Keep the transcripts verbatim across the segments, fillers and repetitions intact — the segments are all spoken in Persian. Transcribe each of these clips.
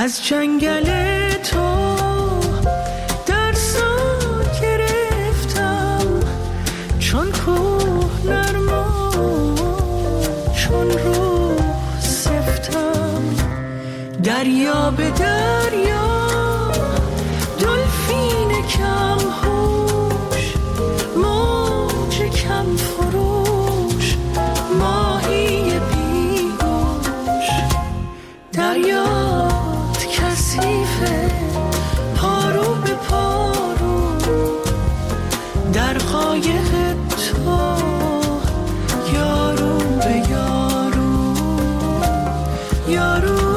از جنگل تو درسا گرفتم، چون کوه نرما چون روح سفتم. دریا به دریا دلفین کم هوش، موج کم فروش، ماهی بیگوش. دریات کثیفه پارو به پارو، در قایق تو یارو به یارو، یارو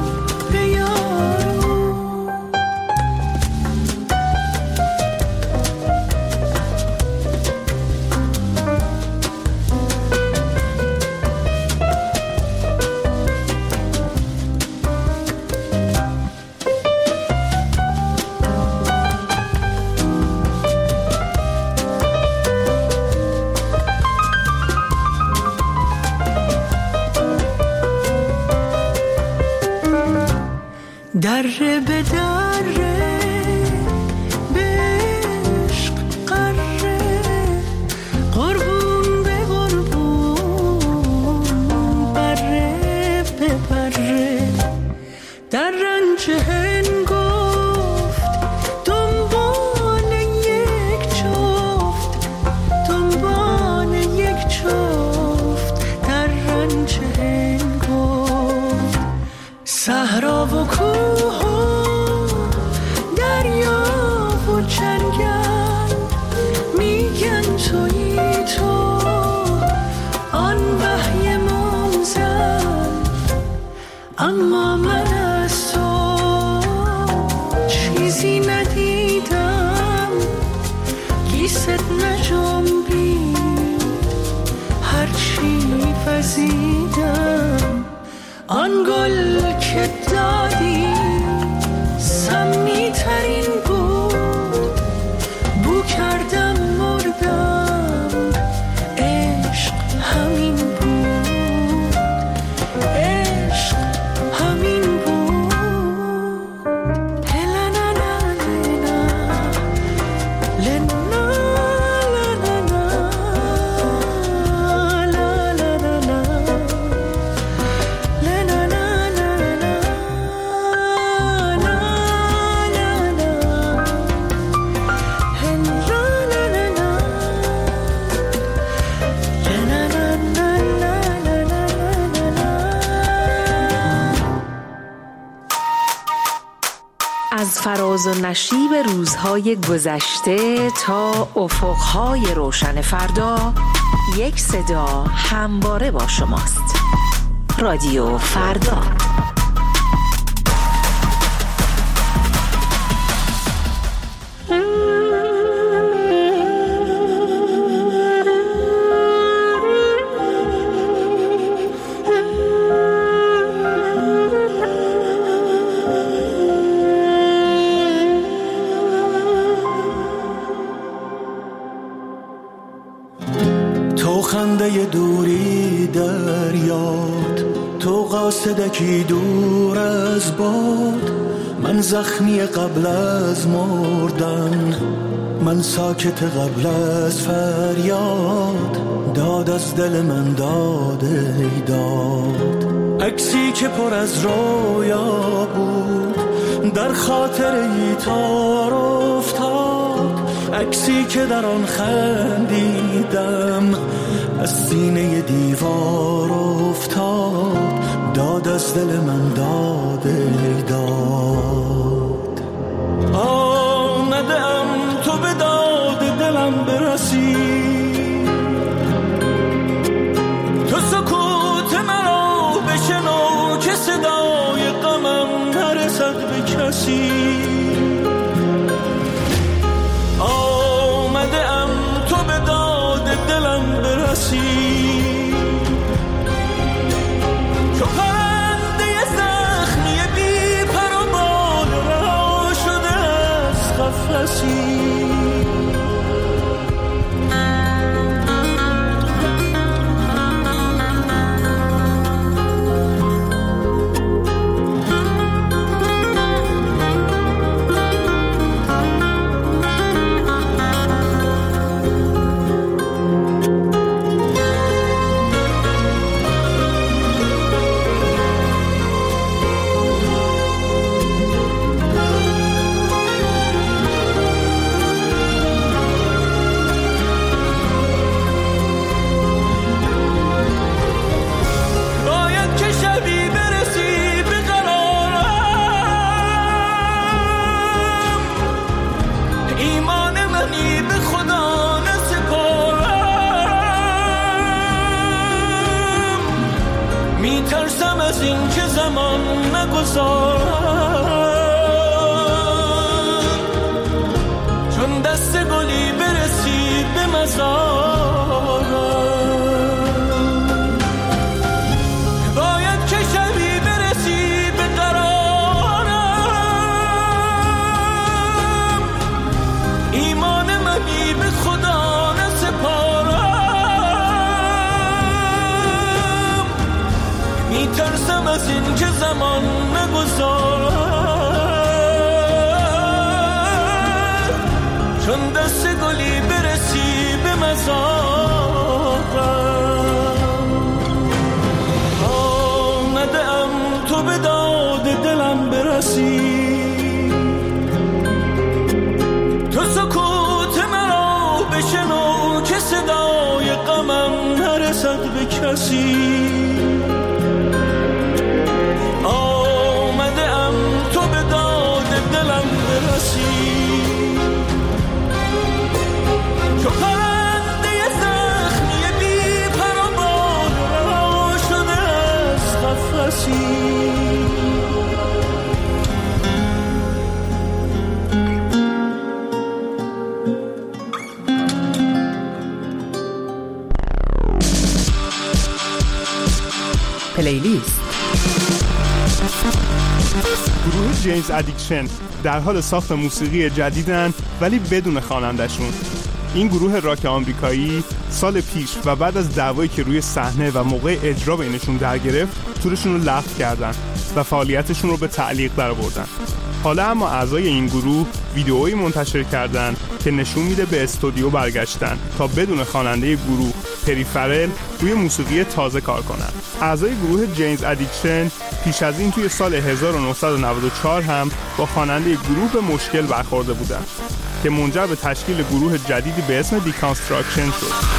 دره به دره به عشق قره، قربون به قربون، بره به بره. در رنج هنگفت دنبال یک جفت، دنبال یک جفت، در رنج هنگفت. صحرا و کوه و دریا و جنگل میگن تویی تو، آن وحی منزل. اما من از تو چیزی ندیدم، گیست نجنبید هرچی وزیدم. آن گل که دادی سمی ترین بود، بو کردم مردم، عشق همین بود، عشق همین بود. هلا لا لا لا لا از فراز و نشیب روزهای گذشته تا افقهای روشن فردا، یک صدا همواره با شماست. رادیو فردا. خنده دوری در یاد، تو قاصدکی دور از باد. من زخمی قبل از مردن، من ساکت قبل از فریاد. داد از دل من داد ای داد. عکسی که پر از رویا بود، در خاطر ای تار افتاد. عکسی که در آن خندیدم، از سینه دیوار افتاد. داد از دل من داد ای داد. آمدم تو به داد دلم برسی، تو سکوت مرا بشنو که صدای غمم نرسد به کسی. آمدم تو به داد دلم برسی، تو پرنده زخمی بی پر و بال رها شده از قفسی. نگذارم، چون دست گلی برسید به مزارم، باید که شبی برسید به قرارم، ایمان منی به خدا نسپارم، میترسم از این که زمان نگذارم، چون دست گلی برسی به مزارم. آمده ام تو به داد دلم برسی، تو سکوت مرا بشنو که صدای غمم نرسد به کسی. آمده ام تو به داد دلم برسی، چو پرنده زخمی بی پر و بال رها شده از قفسی. پلیلیست. گروه جیمز ادیکشن در حال ساخت موسیقی جدیدن ولی بدون خواننده‌شون. این گروه راک آمریکایی سال پیش و بعد از دعوایی که روی صحنه و موقع اجرا بینشون در گرفت تورشون رو لغو کردن و فعالیتشون رو به تعلیق درآوردن. حالا اما اعضای این گروه ویدئویی منتشر کردن که نشون میده به استودیو برگشتن تا بدون خواننده گروه پری فرل روی موسیقی تازه کار کنن. اعضای گروه جیمز ادیکشن پیش از این توی سال هزار و نهصد و نود و چهار هم با خواننده گروه به مشکل برخورده بودن که منجر به تشکیل گروه جدیدی به اسم دیکانستراکشن شد.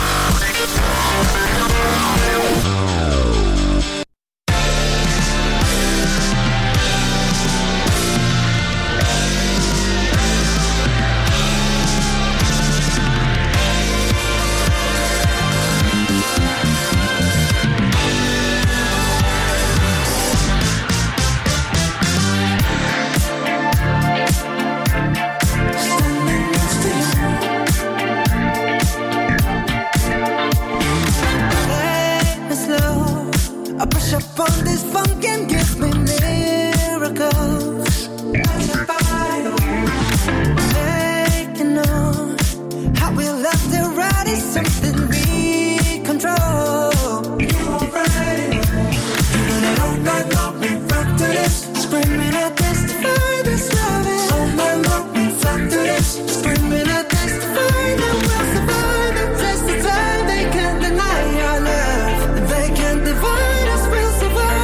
Survive.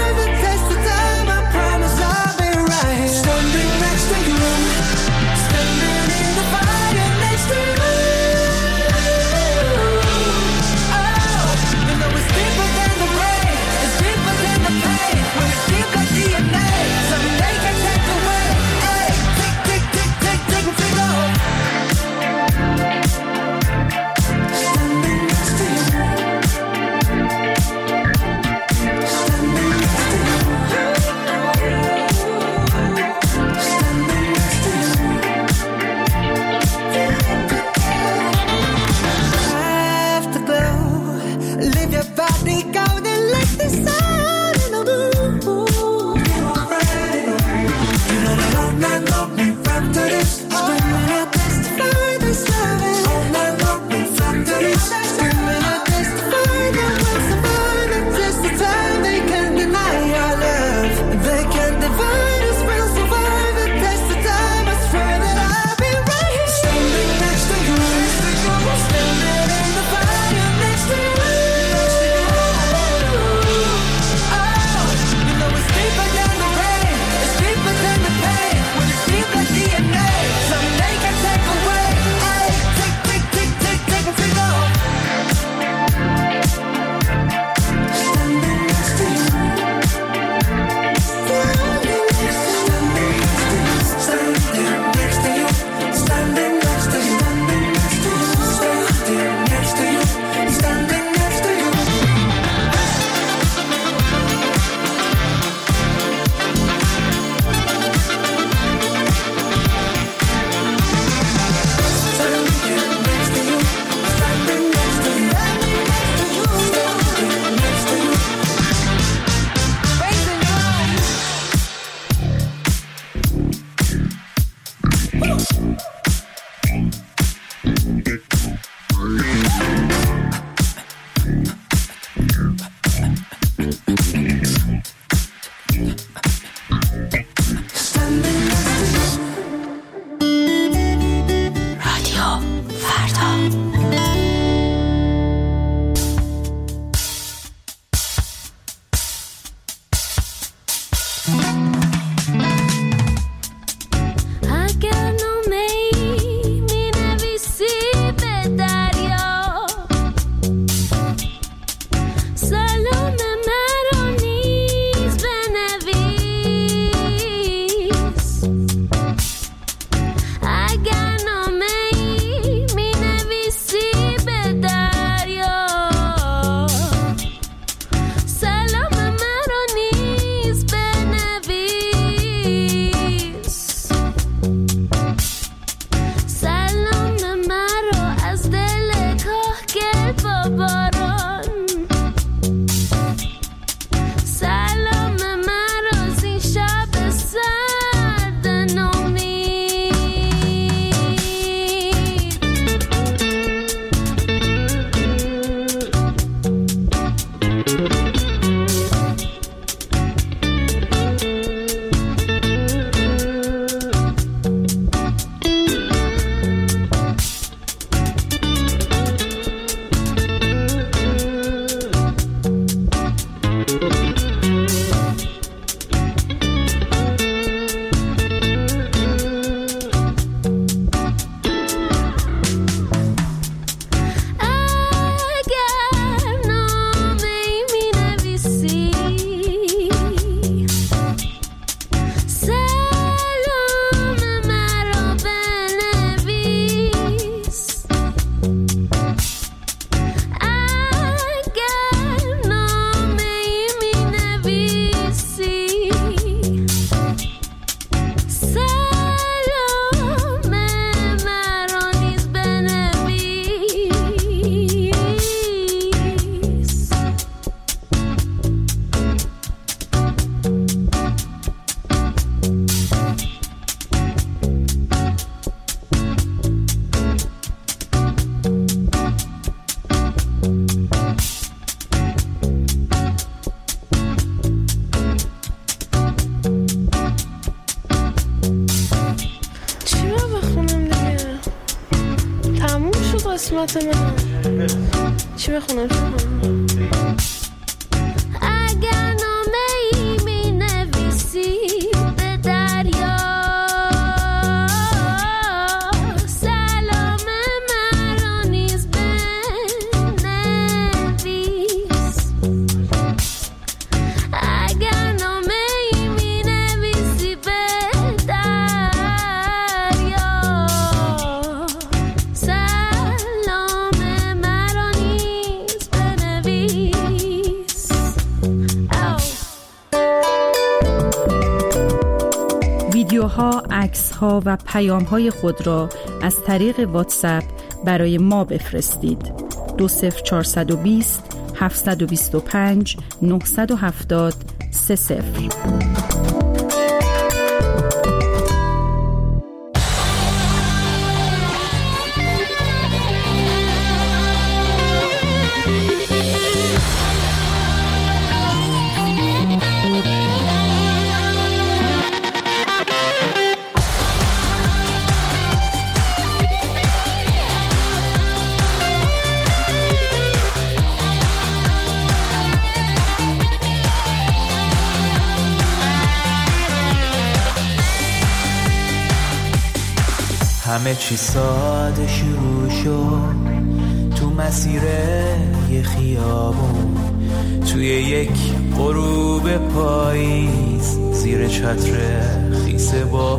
قسمت من چی بخونم شما؟ اگر نامه ای می نویسی به دریا سلام مرا نیز بنویس. اگر نامه ای می نویسی به دریا ویدیوها، عکس‌ها و پیام‌های خود را از طریق واتساپ برای ما بفرستید. دو صفر چهارصد و بیست هفتصد و بیست و پنج نهصد و هفتاد سه صفر. همه چی ساده شروع شد تو مسیر یه خیابون، توی یک غروب پاییز زیر چتر خیس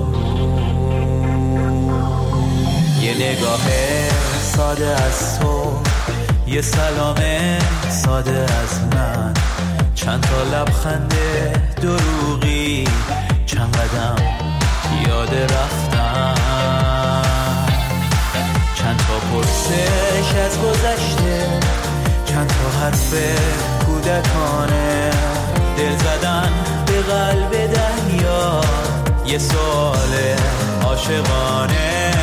بارون. یه نگاه ساده از تو، یه سلام ساده از من، چند تا لبخند دروغی، چند قدم یاد رفتم، چند تا پرسش از گذشته، چند تا حرف کودکانه، دل زدن به قلب دریا، یه سوال عاشقانه.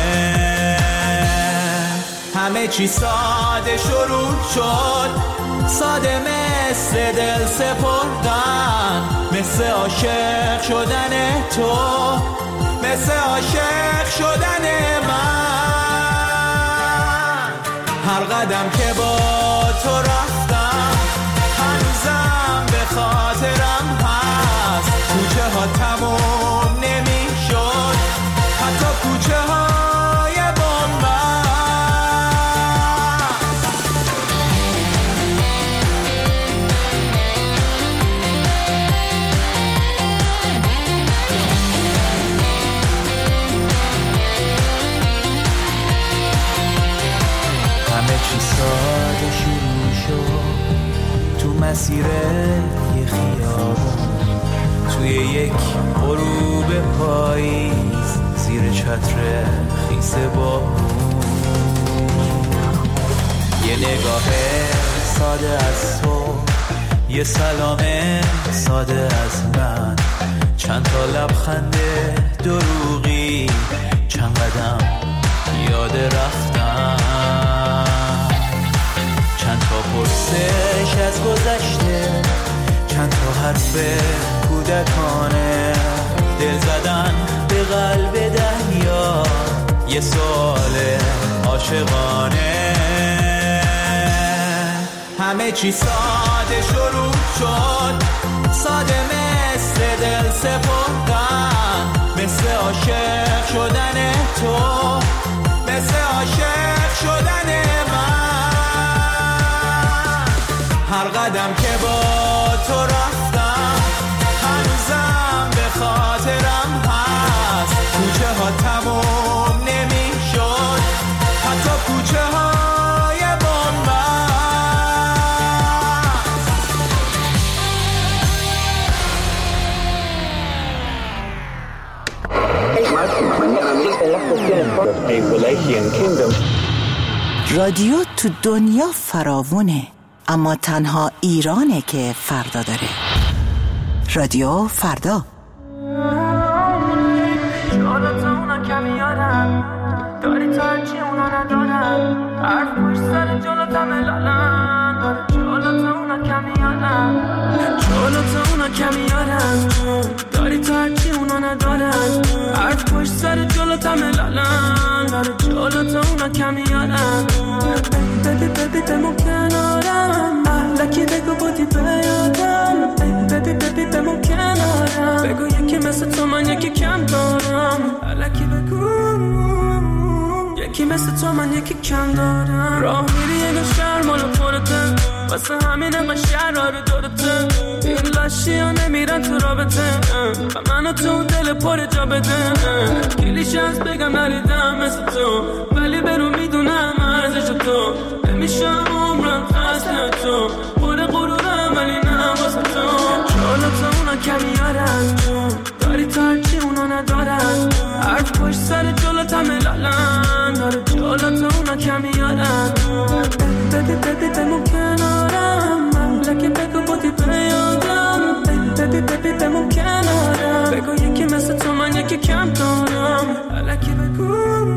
همه چی ساده شروع شد، ساده مثل دل سپردن، مثل عاشق شدن تو، مثل عاشق شدن من. هر قدم که با تو رفتم هنوزم به خاطرم هست، کوچه ها تموم نمی شد، حتی کوچه های بنبست. همه چی ساده شروع شد تو مسیر یه خیابون، توی یک غروب پاییز زیر چتر خیس بارون. یه نگاه ساده از تو، یه سلام ساده از من، چند تا لبخند دروغی، چند قدم یاد رفتم، چند تا پرسش از گذشته، چند تا حرف کودکانه، دل زدن به قلب دریا، یه سوال عاشقانه. همه چی ساده شروع شد، ساده مثل دل سپردن، مثل عاشق شدن تو، مثل عاشق شدن من. هر قدم که با تو رفتم هنوزم به خاطرم هست، کوچه ها تموم نمی شد، حتی کوچه های بنبست. رادیو تو دنیا فراوونه، اما تنها ایرانه که فردا داره. رادیو فردا. یادت اونا کمی یادم داری تا هرچی اونا ندارم، حرف پشت سر جلوتم الالم. کمی یادم ببی ببی بمون کنارم لکی بگو بودی بیادم ببی ببی بمون کنارم بگو یکی مثل تو من یکی کم دارم لکی بگو یکی مثل تو من یکی کم دارم راه میری یه شهر مالو خورده واسه همین اقا شهر رو دورته این لاشی ها نمیرن تو رابطه و منو تو دل پر جا بده کلیش از بگم نریدم مثل تو ولی برو میدونم ارزش تو نمیشم عمرم خسته تو پر غرورم ولی نه واسه تو جالا تو اونا کمی یارن داری تا هرچی اونا ندارن حرف پشت سر جلوت همه لالن داره جالا تو اونا کمی یارن ببی ببی بمون کنارم مملکه بگو بودی بیادم ببی ببی بمون کنارم بگو یکی مثل تو من یکی کم دارم لکی بگو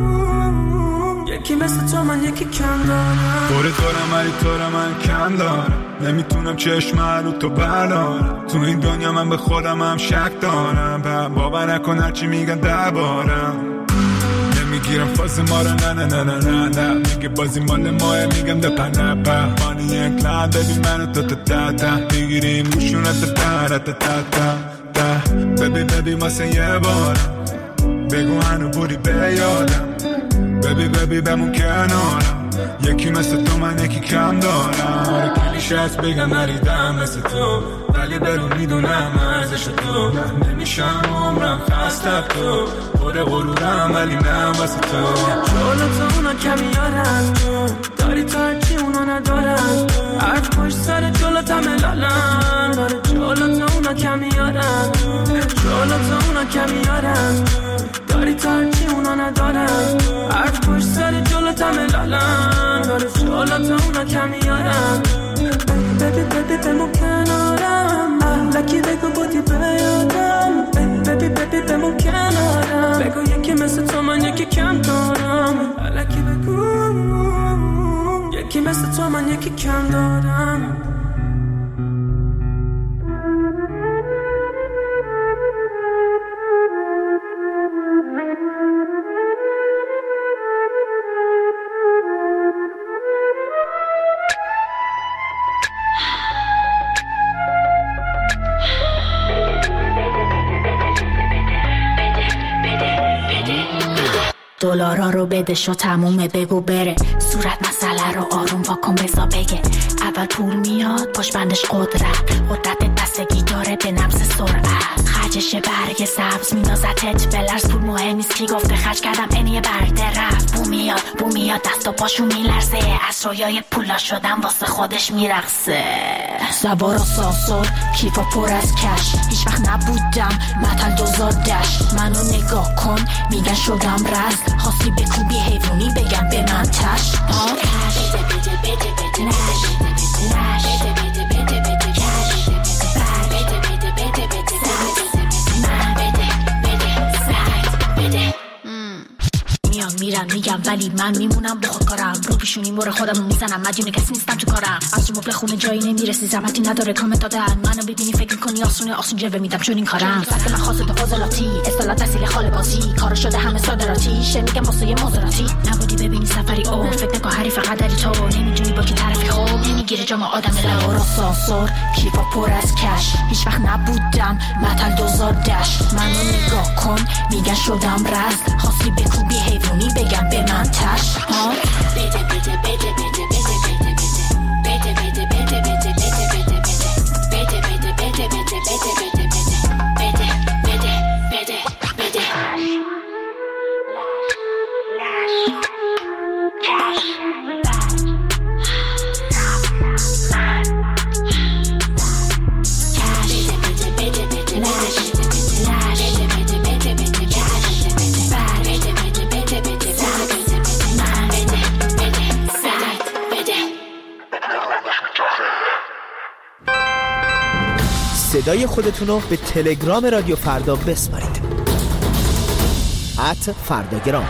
یکی مثل تو من یکی کم دارم دوره دارم ولی تو من کم دارم نمیتونم چشم رو تو بردارم تو این دنیا من به خودم هم شک دارم باور نکن هرچی میگن دربارم نمیگیرم فاز ما رو نه نه نه نه نه نه میگه بازی مال ماه میگم ده پنه په مانی یک لحظه ببین منو تا تا تا تا بگیریم روشونه تا تا تا تا تا ببی ببی واسه یه بارم بگو هنو بودی بیادم ببی ببی بمون کنارم یکی مثل تو من یکی کم دارم کلیش هست بگم نریدم مثل تو ولی برو میدونم ارزش تو نمیشم عمرم خسته تو پر غرورم ولی نه واسه تو جالا تو اونا کمی یارن داری تا هرچی اونا ندارن حرف پشت سر جلوت همه لالن داره جالا تو اونا کمی یارن جالا تو اونا کمی یارن داری تا هرچی اونا ندارن حرف پشت سر جلوت همه لالن داره جالا تو اونا کمی یارن ببی ببی بمون کنارم لکی بگو بودی بیادم ببی ببی بمون کنارم بگو یکی مثل تو من یکی کم دارم لکی بگو یکی مثل تو من یکی کم دارم دلارا رو بده شو تمومه بگو بره صورت مسئله رو آروم واکن بزا بگه اول پول میاد پشت بندش قدرت قدرت دستگی داره به نفس سرعت خرجش برگ سبز میندازتت بلرز پول مهم نیست کی گفته خرج کردم اینیه برده رفت بو میاد بو میاد دست و پاشو میلرزه از رویای پولا شدم واسه خودش میرقصه سوار و سانسور کیفا پر از کش هیچ وقت نبودم متل دوزادش منو نگاه کن میگن شدم رز خواستی بکوبی حیوانی بگم به من تش ها کش بده بده بده بده نش نش بده بده بده بده کش بر بده بده بده بده من بده بده سعید بده میام میرم میگم ولی من میمونم با خود کارم رو پیشونی مور خودم میزنم مدیون کسی نیستم تو کارم از تو مبل خونه جایی نمیرسی زحمتی نداره کامنت دادن منو ببینی فکر کنی آسونه آسون جلوه میدم چون این کارم سطح من خاصه تو فاضلاتی اصطلاح تحصیل خاله بازی کارا شده همه صادراتی شه میگم واسه یه مزاراتی نبودی ببینی سفری او فکر نکن حریف فقط داری تو نمیدونی با کی طرفی خوب نمیگیره جام آدم لورا سانسور کیفا پر از کش هیچ وقت نبودم متل دوزادش منو نگاه کن میگن شدم رز خواستی بکوبی حیوانی بگم به من تش ها بده بده بده بده بده بده بده بده بده بده بده بده بده بده بده بده بده بده بده صدای خودتون رو به تلگرام رادیو فردا بسپارید ات فرداگرام.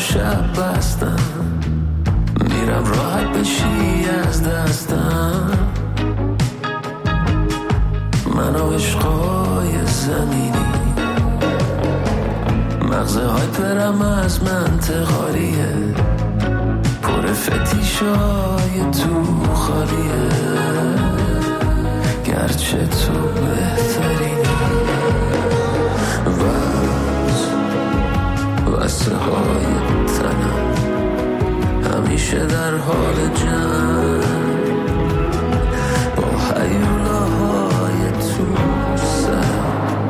شب بستم، میرم راحت بشی از دستم. من و عشقای زمینی، مغزه های پرم از منطقاریه، پر فتیشای تو خالیه، گرچه تو بهترینی. وز وسه های تنم همیشه در حال جنگ، با هیولاهای تو سرم،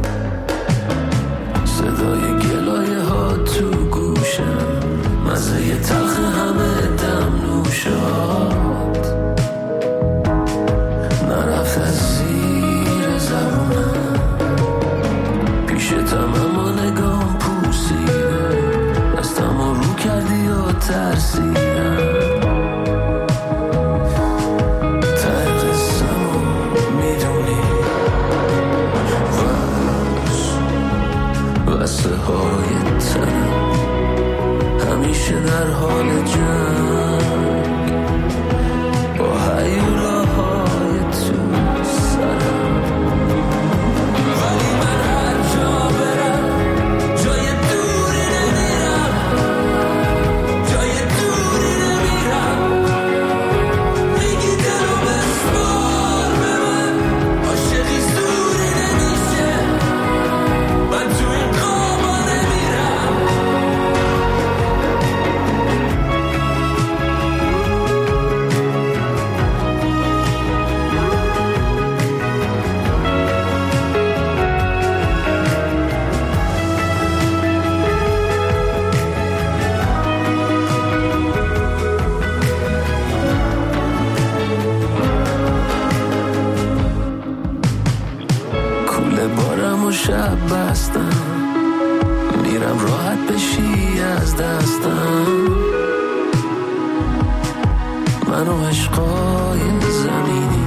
صدای گلایه ها تو گوشم، مزه ی تلخ همه دم نوشات نرفت از زیر زبونم. پیشتم اما نگام پوسیده، دستم رو کردی و ترسیدم. ته قصم رو میدونی، وز وسه های تنم همیشه در حال جنگ، با هیولاهای تو سرم. ولی من هر جا برم جای دوری نمیرم، جای دوری نمیرم. میگی دلو بسپار به من، عاشقی زوری نمیشه، من تو این قابا نمیرم. کوله بارم و شب بستم، میرم راحت بشی از دستم. من و عشقای زمینی،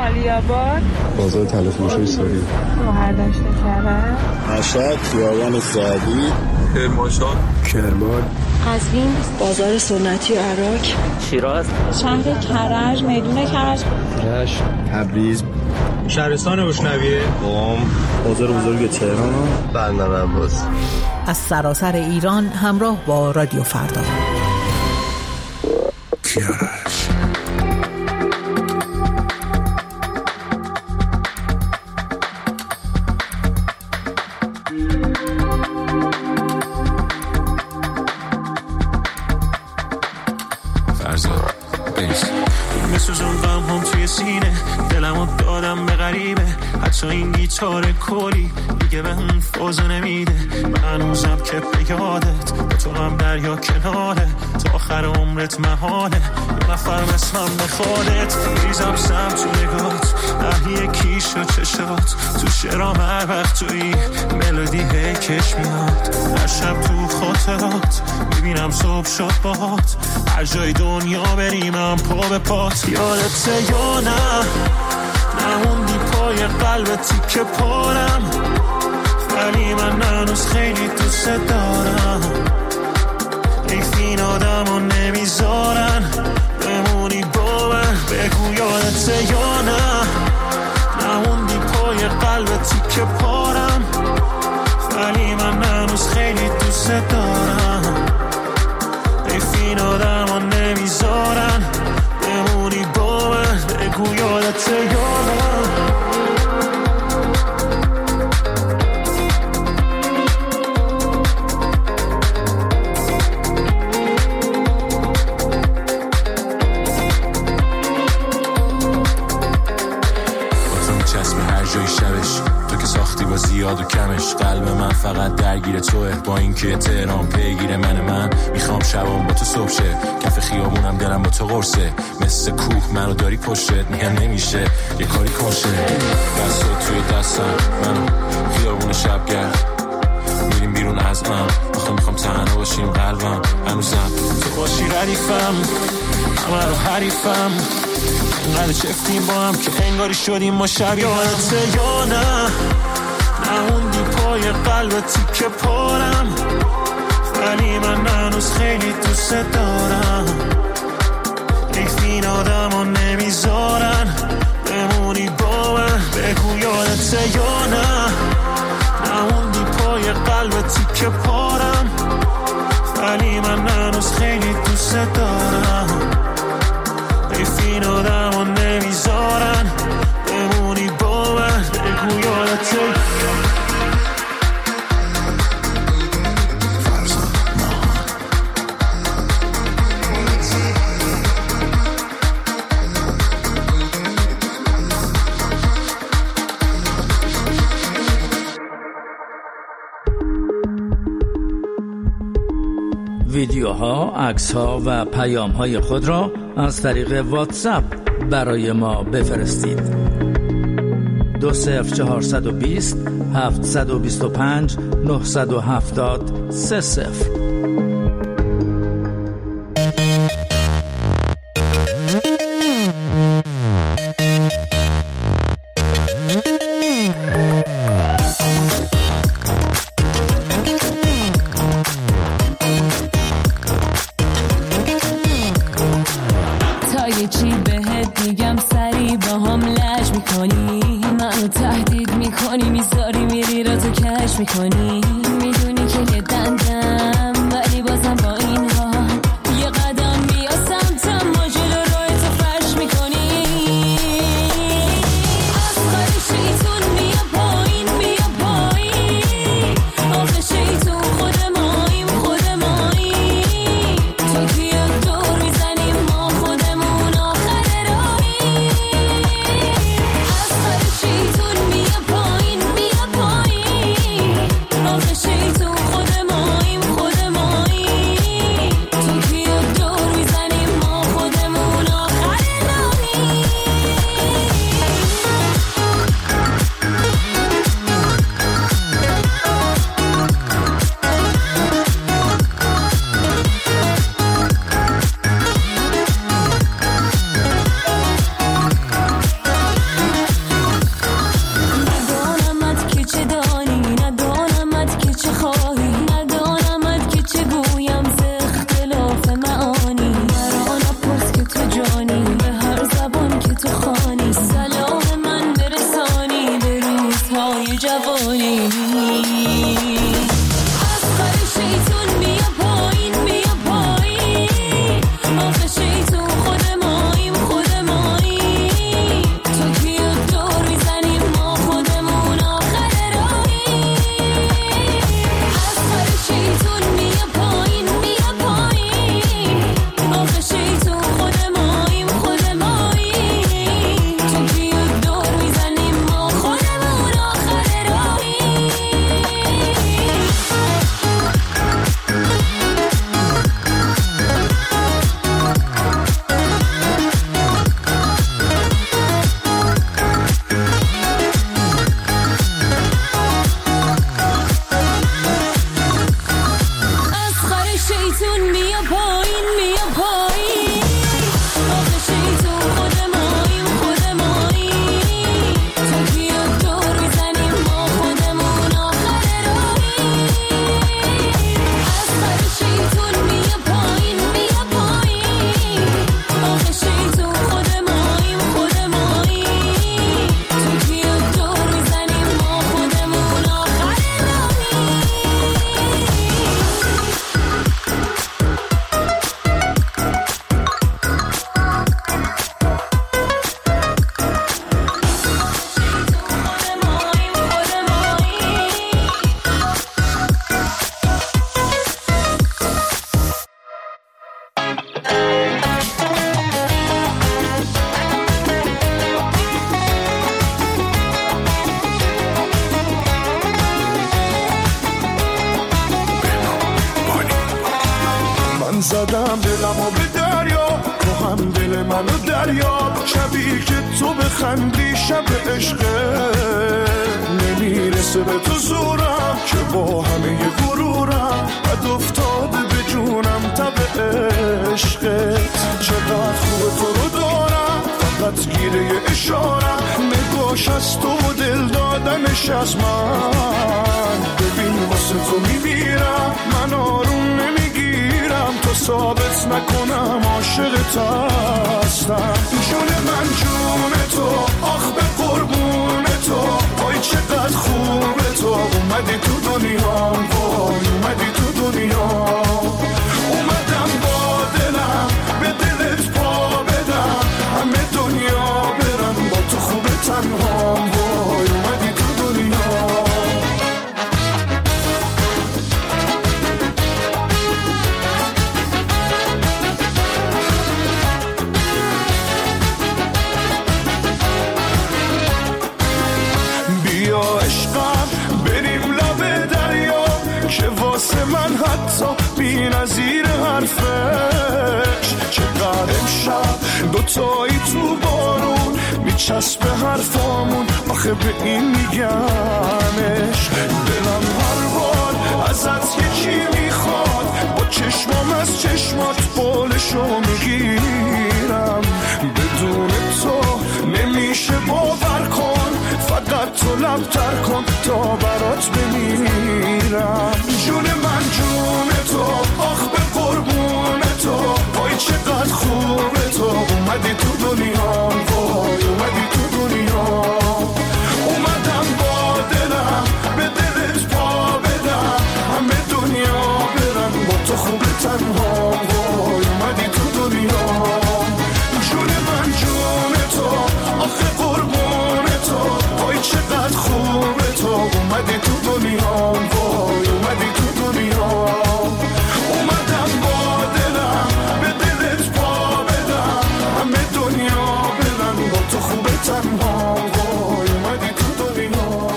عالی‌آباد، بازار تلفروشی ساری، شهردشت کرج، مشهد، خیابان سعدی، کرمانشاه، کرمان، قزوین، بازار سنتی و عراق، شیراز، شهر کرج، میدون کرج، رشت، تبریز، شهرستان بوشنویه، قم، بازار بزرگ تهران، بندر عباس. از سراسر ایران همراه با رادیو فردا. میسوزوندم هم توی سینه، دلمو دادم به غریبه، حتی این گیتار کلی دیگه به اون فوز نمیده. من هنوزم که به یادت، به تو هم دریا کناره، تا آخر عمرت محاله یه نفر مثلم بخوادت. ریزم سم تو نگات، اهلی کیش و چشات، تو شرام هر وقت توی ملودی هی کش میاد. هر شب تو خاطرات میبینم صبح شد باهات، هر جای دنیا بریمم پا به پات. یادت یا نه نموندی پای قلب تیکه پارم، ولی من هنوز خیلی دوست دارم. ایفین آدم رو نمیذارن بمونی با من، بگو یادت یا نه نموندی پای قلب تیکه پارم، ولی من هنوز خیلی دوست دارم. ایفین آدم رو نمیذارن بمونی با من، بگو یادت یا نه. زیاد و کمش، قلب من فقط درگیر توه، با اینکه تهران پیگیر من من میخوام شبام با تو صبح شه، کف خیابونم دلم با تو قرصه، مثل کوه منو داری پشتت، میگم نمیشه یه کاری کنشه. دستات توی دستم منو خیابون شبگرد، میریم بیرون از من، آخه میخوام تنها باشیم قلبم هنوزم تو باشی ردیفم، همه رو حریفم، اینقدر چفتیم با هم که انگاری شدیم ما شب. یادت یا نه نموندی پای قلب تیکه پارم، ولی من هنوز خیلی دوست دارم. ایفین آدم رو نمیذارن بمونی با من، بگو یادت یا نه نموندی پای قلب تیکه پارم، ولی من هنوز خیلی دوست دارم. ایفین آدم رو نمیذارن بمونی با من، بگو یادت یا نه. ویدیوها، عکس‌ها و پیام‌های خود را از طریق واتساپ برای ما بفرستید. دو صفر چهارصد و بیست هفتصد و بیست و پنج نهصد و هفتاد سه صفر. میکنی میدونی که دندم، ولی بازم با این ها یه قدم بیا سمتم، ما جلو روی تو فرش میکنی. از خر شیطون بیا پایین بیا پایین، آخه شیطون خود ماییم خود ماییم، تو که یک دور میزنیم ما خودمون آخر راهیم. از خر شیطون بیا پایین بیا پایین، آخه شیطون بیا پایین بیا پایین آخه شیطون خود ماییم خود ماییم تو کیا دور میزنیم ما خودمون آخر راهیم از خر شیطون بیا پایین بیا پایین آخه شیطون خود ماییم خود ماییم تو کیا دور میزنیم ما خودمون آخر راهیم من زدم دلمو به دریا تو هم دل منو دریا شبی که تو بخندی شب عشقه نمیرسه به تو زورم که با همه غرورم بد افتاده به جونم تب عشقت چقدر خوب تو رو دارم فقط گیره اشارم نگاش از تو و دل دادنش از من ببین واسه تو میمیرم من آروم نمیگیرم تو ثابت نکنم عاشقت هستم جون من جون تو آخ به قربون تو وای چقدر خوبه تو اومدی تو دنیا وای اومدی تو دنیا اومدم با دلم به دلت پا بدم همه دنیا برم با تو خوبه تنها وای اومدی تو دنیا بیا عشقم بریم لب دریا که واسه من حتی بی نظیر حرفش چقدر امشب دوتایی تو بارون میچسبه حرفامون آخه به این میگمش دلم هر بار ازت یکی میخواد با چشمام از چشمات بالشو میگیرم بدون تو نمیشه باور کن فقط تو لبتر کن تا برات بمیرم جون من جون تو آخ به قربون تو وای چقدر خوبه تو اومدی تو دنیا وای اومدی تو دنیا اومدم با دلم به دلت پا بدم همه دنیا برن با تو خوبه تنها وای اومدی تو دنیا جون من جون تو آخه قربون تو وای چقدر خوبه تو اومدی تو دنیا وای اومدی تو دنیا اومدم با دلم به دلت پا بدم همه دنیا برن با تو خوبه تنها وای اومدی تو دنیا.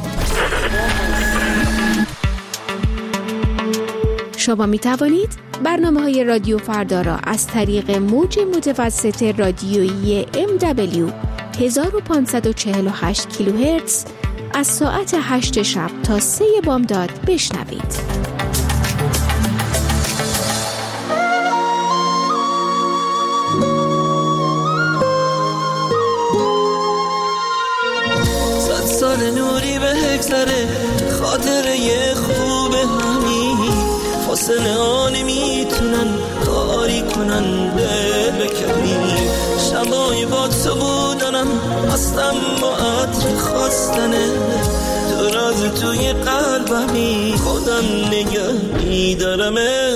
شما می توانید برنامه های رادیو فردا را از طریق موج متوسط رادیویی ام دبلیو هزار و پانصد و چهل و هشت کیلوهرتز از ساعت هشت شب تا سه بامداد بشنوید. صد سال نوری به هگذره خاطره یه خوب همین فاصله ها نمیتونن کاری کنن دل بکنی شبای با تو بودنم هستم با عطر خواستنه تو راز توی قلبمی خودم نگه میدارمه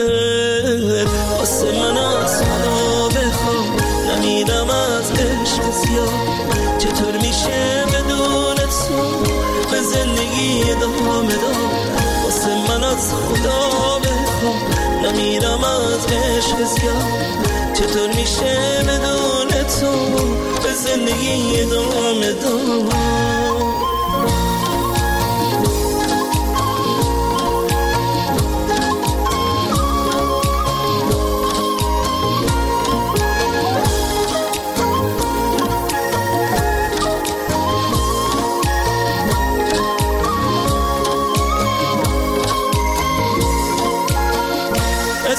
واسه من از حالا بخوام نمیدم از عشق زیاد چطور میشه بدون تو به زندگی ادامه داد واسه من از خدا بخوام نمیرم از عشق زیاد چطور میشه بدون تو به زندگی ادامه داد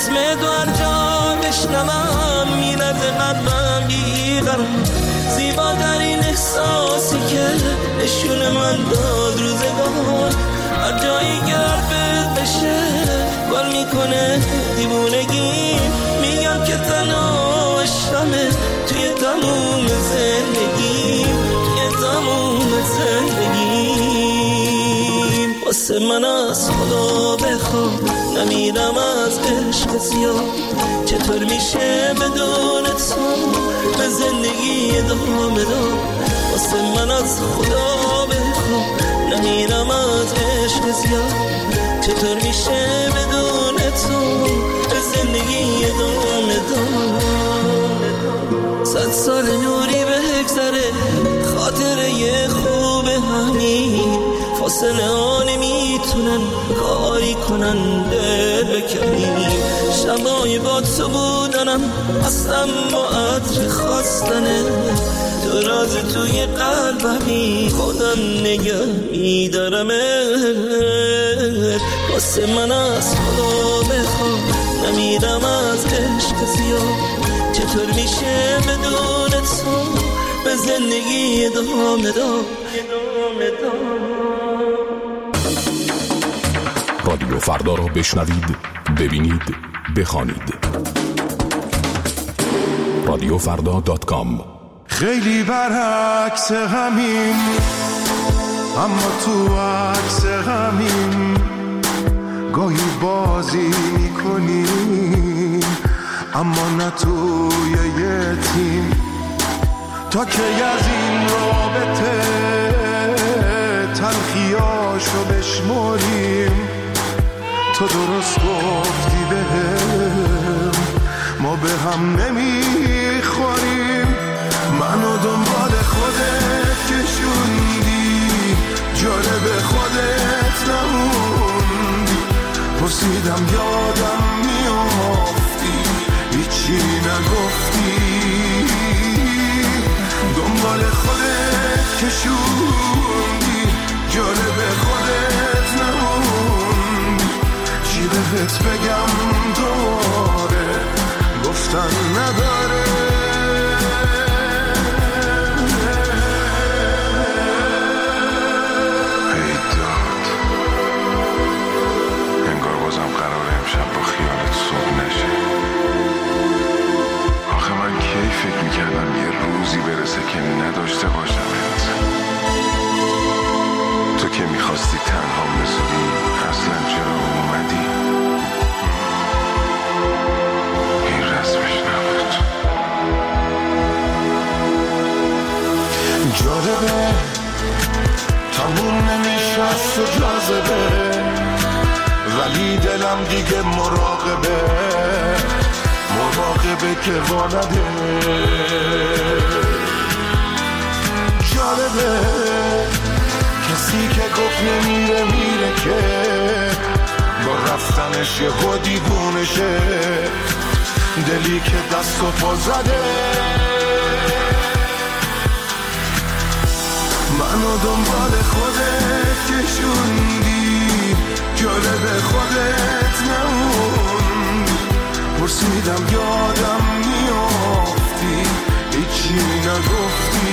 اسم دوار جا بشنوم میرد قلبم بیقرم زیباترین احساسی که نشون من داد روزگار هر جایی که حرفت بشه بال میکنه دیوونگی میگم که تنها عشقمه توی تموم زندگی توی تموم زندگی واسه من از خدا بخواه نمیرم از عشق زیاد چطور میشه بدون تو به زندگی ادامه داد واسه من از خدا بخواه نمیرم از عشق زیاد چطور میشه بدون تو به زندگی ادامه داد صد سال نوری بگذره خاطره یه خوب همین فاصله ها نمیتونن کاری کنن دل بکنیم شبای با تو بودنم اصلا با عطر خواستنه تو راز توی قلبمی خودم نگه میدارم واسه من از خدا بخوام نمیرم از عشق زیاد چطور میشه بدون تو به زندگی ادامه داد رادیو فردا را بشنوید، ببینید، بخوانید. رادیو فردا دات کام. خیلی برعکس همین اما تو عکس همین گاهی بازی میکنیم اما نه توی یه تیم تا که از این رابطه تلخیاشو بشماریم تو درست گفتی بهم ما به هم نمیخوریم منو دنبال خودت کشوندی جالب خودت نموندی پرسیدم یادم میافتی هیچی نگفتی دنبال خودت کشوندی جالب خودت نموندی چی بهت بگم دوباره گفتن نداره فکر میکردم یه روزی برسه که نداشته باشمت تو که میخواستی تنها بذاری اصلا چرا اومدی این رسمش نبود جالبه تموم نمیشست و جاذبه ولی دلم دیگه مراقبه مراقبه که والده جالبه کسی که گفت نمیره میره که با رفتنش یه خودی گونشه دلی که دست و پا زده منو دنبال خودت کشوندی جالب خودت نموندی پرسیدم یادم میافتی هیچی نگفتی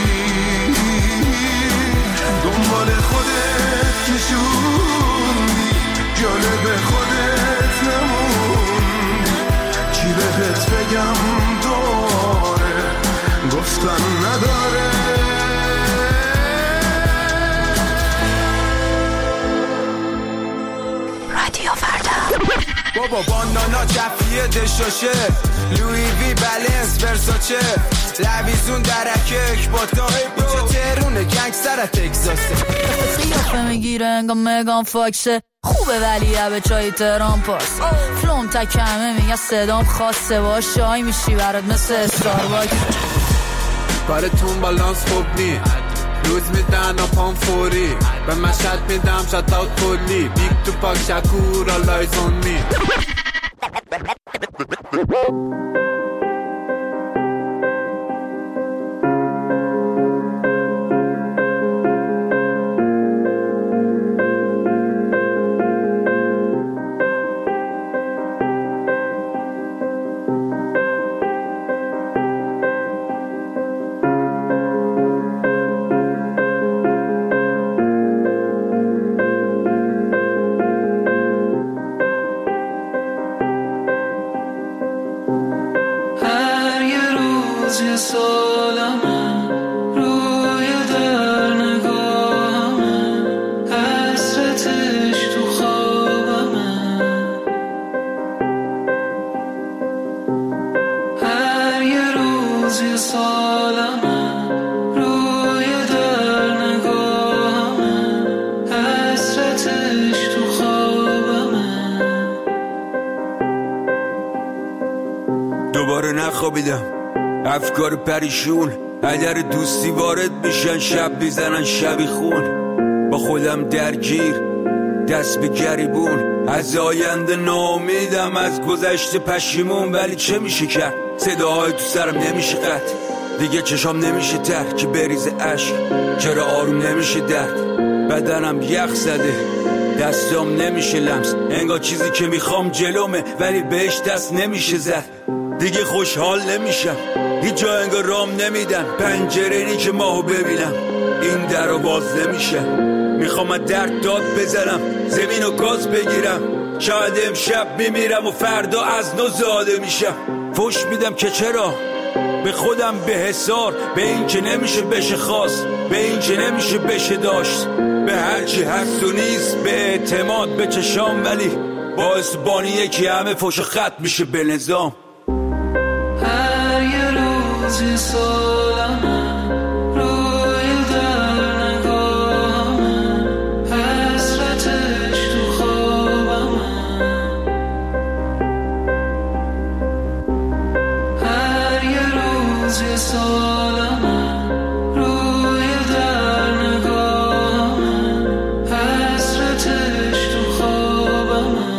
دنبال خودت کشوندی جالب خودت نموندی چی بهت بگم داره گفتن نداره رادیو فردا بابا بانانا جفیه دشاشه لوی وی بلنس ورساچه لویزون درکک با دای بوچه ترونه گنگستر تکساسه قیافه میگیره انگاه مگان فاکسه خوبه ولی به چای تهران پاس فلوم تکمه میگه صدام خاصه باش شای میشی برات مثل استارباکس کارتون بالانس خوب نی روز میدن اپام فوری به مشهد میدم شد اوت کلی بیگ تو پاک شکور آلایز اون می روز یه سالمه روی در نگاهمه حسرتش تو خوابمه هر یه روز یه سالمه روی در نگاهمه حسرتش تو خوابمه دوباره نخوابیدم افکار پریشون هدر دوستی وارد میشن شب میزنن شبی خون با خودم درگیر دست به گریبون از آینده ناامیدم از گذشته پشیمون ولی چه میشه کرد صداهای تو سرم نمیشه قطع دیگه چشام نمیشه تر که بریز عشق چرا آروم نمیشه درد بدنم یخ زده دستام نمیشه لمس انگار چیزی که میخوام جلومه ولی بهش دست نمیشه زد دیگه خوشحال نمیشم هیچ جا انگار رام نمیدن پنجره نی که ماهو ببینم این در رو باز نمیشه میخوام از درد داد بزنم زمین و گاز بگیرم شاید امشب میمیرم و فردا از نو زاده میشم فوش میدم که چرا به خودم به حسار به این که نمیشه بشه خواست به این که نمیشه بشه داشت به هرچی هست و نیست به اعتماد به چشام ولی باعث بانی یکی همه فوش خط میشه به نظام هر یه روز یه سالمه روی در نگاهمه حسرتش تو خوابمه هر یه روز یه سالمه روی در نگاهمه حسرتش تو خوابمه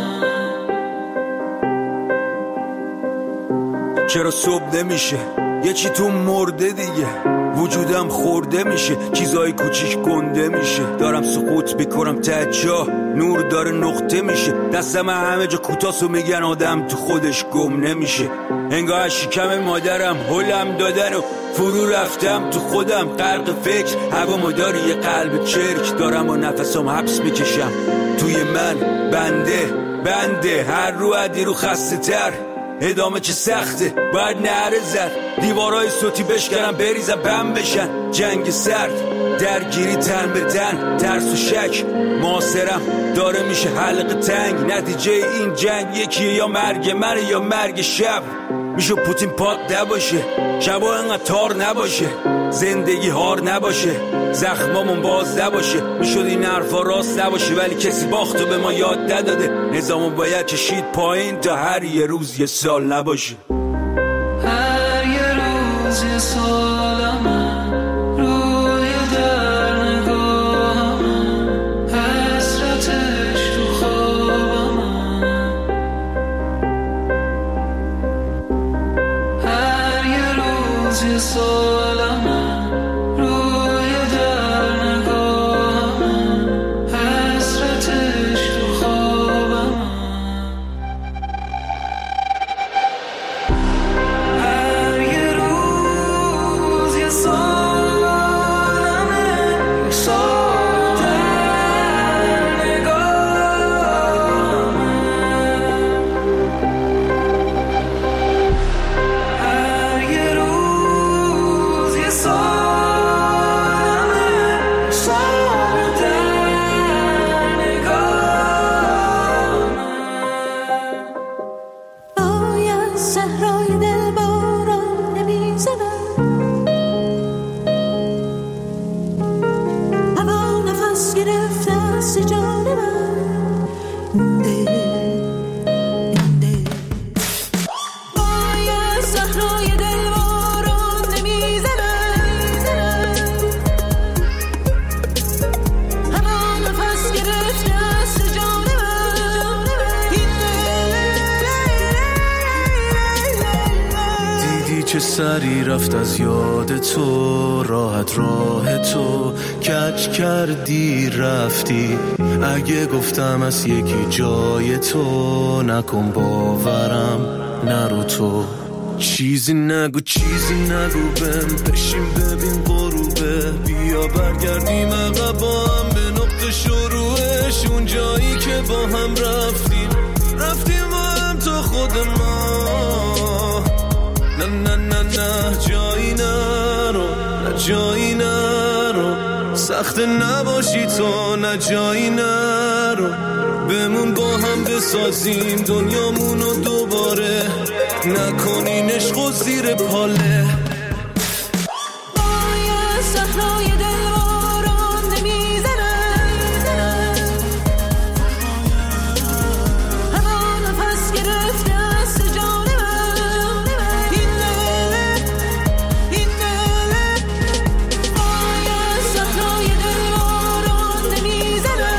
چرا صبح نمیشه یه چی تو مرده دیگه وجودم خورده میشه چیزای کوچیک گنده میشه دارم سقوط میکنم ته جا نور داره نقطه میشه دستم همه جا کوتاسو میگن آدم تو خودش گم نمیشه انگار از شکم مادرم هلم دادن و فرو رفتم تو خودم غرق فکر هوا مداری یه قلب چرک دارم و نفسم حبس میکشم توی من بنده بنده هر رو عدی رو خسته تر ادامه چه سخته باید نهره زد دیوارای صوتی بشکنم بریزم بم بشن جنگ سرد درگیری تن به تن ترس و شک معاصرم داره میشه حلقه تنگ نتیجه این جنگ یکیه یا مرگ من یا مرگ شب میشه پوتین پاک نباشه شبا انقدر تار نباشه زندگی هار نباشه زخمامون باز نباشه میشد این حرفا راست نباشه ولی کسی باختو به ما یاد نداده نظامو باید کشید پایین تا هر یه روز یه سال نباشه هر یه روز یه سالمه روی در نگاهمه حسرتش تو خوابمه هر یه روز یه سالمه روی در نگاهمه حسرتش تو خوابمه هر یه روز یه سالمه سال در نگاهمه هر یه روز یه سالمه سال در نگاهمه باید صحرای دل باران نمیزند هوا نفس گرفته از جان من مونده مونده باید صحرای دل باران نمیزند هوا نفس گرفته از جان من دیدی چه سری رفت از یاد تو راحت راه تو کج کردی رفتی اگه گفتم از یکی جای تو نکن باورم نرو تو چیزی نگو چیزی نگو بهم بشین ببین غروبه بیا برگردیم عقب با هم به نقطه شروعش اون جایی که با هم رفتیم رفتیم با هم تا خود ما نه نه نه نه جای وقت نباشی تو نه جایی نرو، بمون با هم بسازیم دنیامونو دوباره، نکنین عشق و زیر پاله. پای صحرای دل باران نمیزنه، هوا نفس گرفته است جان من، این لیله این لیله. پای صحرای دل باران نمیزنه،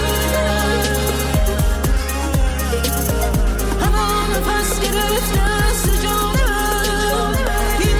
هوا نفس گرفته است جان من، این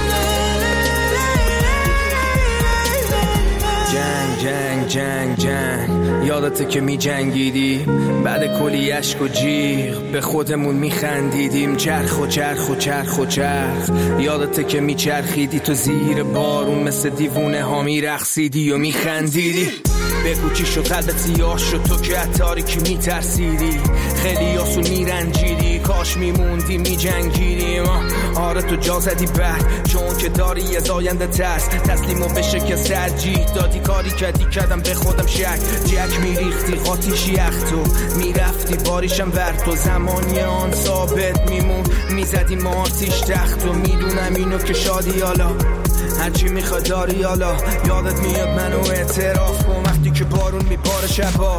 جنگ جنگ جنگ یادته که می جنگیدی بعد کلی عشق و جیغ به خودمون می خندیدیم، چرخ و چرخ و چرخ و چرخ. یادته که می چرخیدی تو زیر بارون مثل دیوونه ها می رقصیدی و می خندیدی. بگو چی شد قلبت سیاه شد تو که از تاریکی می ترسیدی، خیلی آسون می رنجیدی، کاش می موندی می جنگیدیم. آره تو جا زدی بعد چون که داری از آینده ترس، تسلیمو به شکست ترجیح دادی، کاری کردی کردم به خودم شک، جک می ریختی قاطیش یخ تو می رفتی باریشم ور تو، زمانی آن ثابت میمون می زدی ما آتیش تخت و میدونم اینو که شادی حالا هرچی میخواد داری حالا. یادت میاد منو اعتراف کن وقتی که بارون میباره شبا،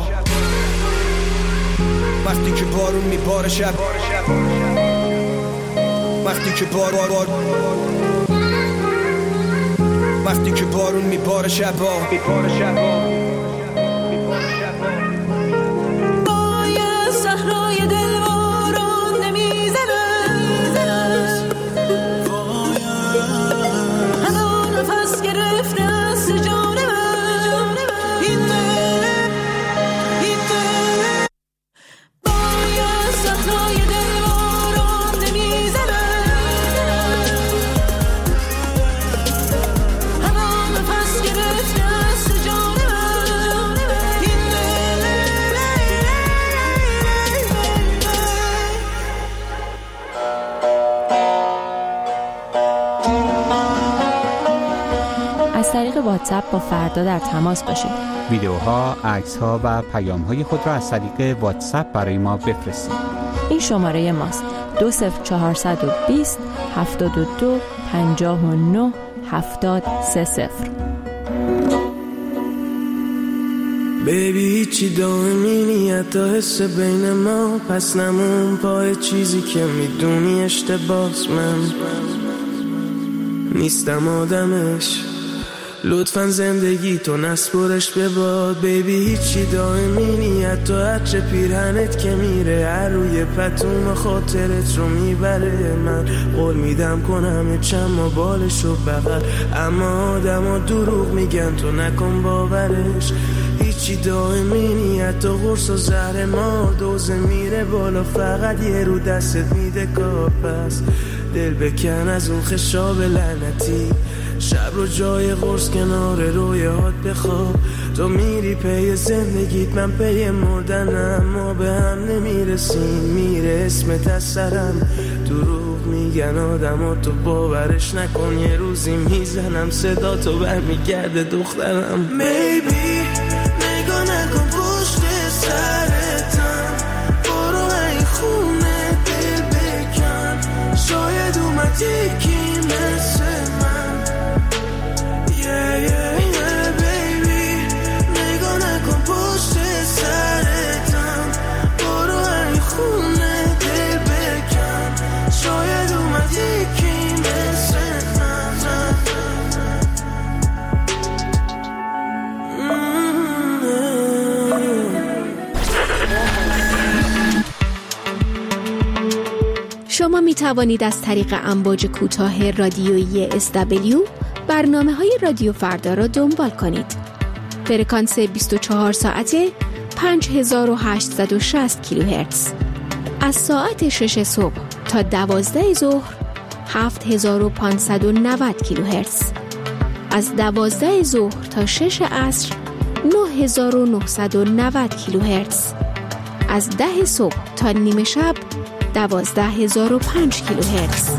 وقتی که بارون میباره شب، وقتی که بار بار وقتی که بارون میباره شبا، میباره شبا. پای صحرای دل باران نمیزنه، هوا نفس گرفته است جان من، این لیله این لیله. پای صحرای دل باران نمیزنه، هوا نفس گرفته است جان من، این لیله. از طریق واتساپ با فردا در تماس باشید. ویدیوها، عکس‌ها و پیام‌های خود را از طریق واتساپ برای ما بفرستید. این شماره ماست: دو صفر چهارصد و بیست هفتاد و دو پنجاه و نه هفتاد سه صفر. بیبی هیچی دائمی نیت تا حس بین ما، پس نمون پای چیزی که میدونی اشتباس، من نیستم آدمش، لطفاً زندگی تو نسپرش به باد. بیبی هیچی دائمی نیت تو عطر پیرهنت که میره هر روی پتوم خاطرت رو میبره، من قول میدم کنم چند بالش و بغل، اما آدم ها دروغ میگن تو نکن باورش. هیچی دائمی نیت تو قرص و زهر ما، دوزه میره بالا فقط یه رو دستت میده کاپس، دل بکن از اون خشاب لعنتی، شب رو جای قرص کنار رویات بخواب. تو میری پی زندگیت من پی مردنم، ما به هم نمیرسیم میره اسمت از سرم، دروغ میگن آدم ها تو باورش نکن، یه روزی میزنم صدا تو برمیگرده دخترم. Maybe نگاه نکن پشت سرتم، برو این خونه دل بکن، شاید اومد یکی مثل من. Yeah, yeah, yeah, baby نگاه نکن پشت سرتم، برو این خونه دل بکن، شاید اومد یکی مثل من. شما می توانید از طریق امواج کوتاه رادیویی اس دبلیو برنامه های رادیو فردا را دنبال کنید. فرکانس بیست و چهار ساعته پنج هزار و هشتصد و شصت کیلوهرتز. از ساعت شش صبح تا دوازده ظهر هفت هزار و پانصد و نود کیلوهرتز. از دوازده ظهر تا شش عصر نه هزار و نهصد و نود کیلوهرتز. از ده صبح تا نیمه شب دوازده هزار و پنج کیلوهرتز.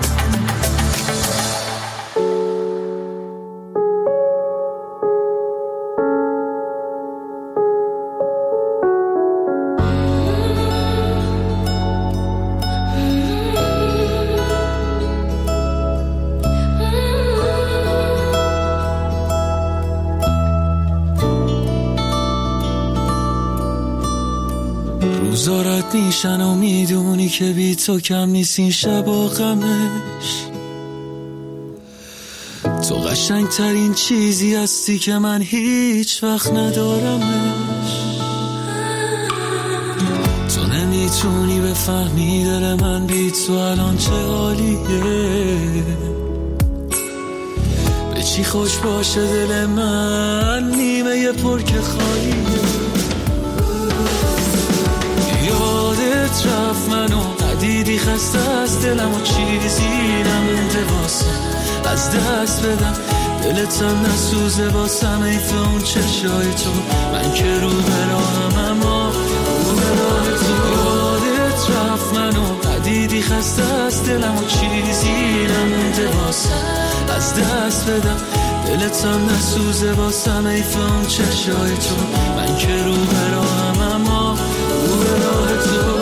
ناامید میشن و میدونی که بی تو کم نیست این شب و غمش. تو قشنگ ترین چیزی هستی که من هیچ وقت ندارمش. تو نمیتونی بفهمی دل من بی تو الان چه حالیه. به چی خوش باشه دل من نیمه پر که خالیه. یادت رفت منو ندیدی خسته از دلم و چیزی نمونده واسه از دست بدم. دلت هم نسوزه واسم ایف اون چشای تو. من که رو براهم اما رو براه تو. یادت رفت منو ندیدی خسته از دلم و چیزی نمونده واسه از دست بدم. دلت هم نسوزه واسم ایف اون چشای تو. من که رو براهم اما رو براه تو.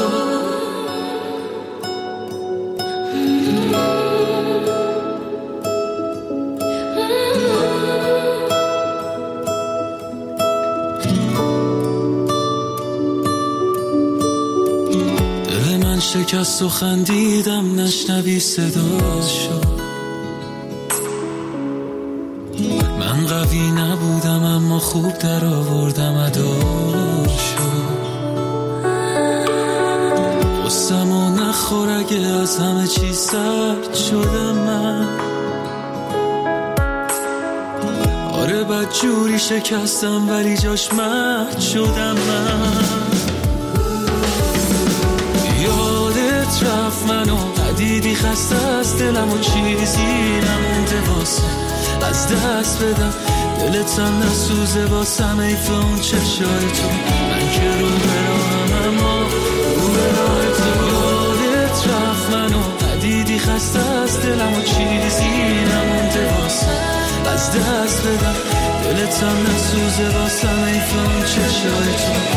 شکست و خندیدم نشنوی صداشو. من قوی نبودم اما خوب در آوردم اداشو. قصم و نخور اگه از همه چی سرد شدم من. آره بد جوری شکستم ولی جاش مهد شدم من. رفت منو ندیدی خسته از دلم و چیزی نمونده واسه از دست بدم. دلت هم نسوزه واسم ایف اون چشای تو. من که رو براهم اما رو براه تو. یادت رفت منو ندیدی خسته از دلم و چیزی نمونده واسه از دست بدم. دلت هم نسوزه واسم ایف اون چشای تو.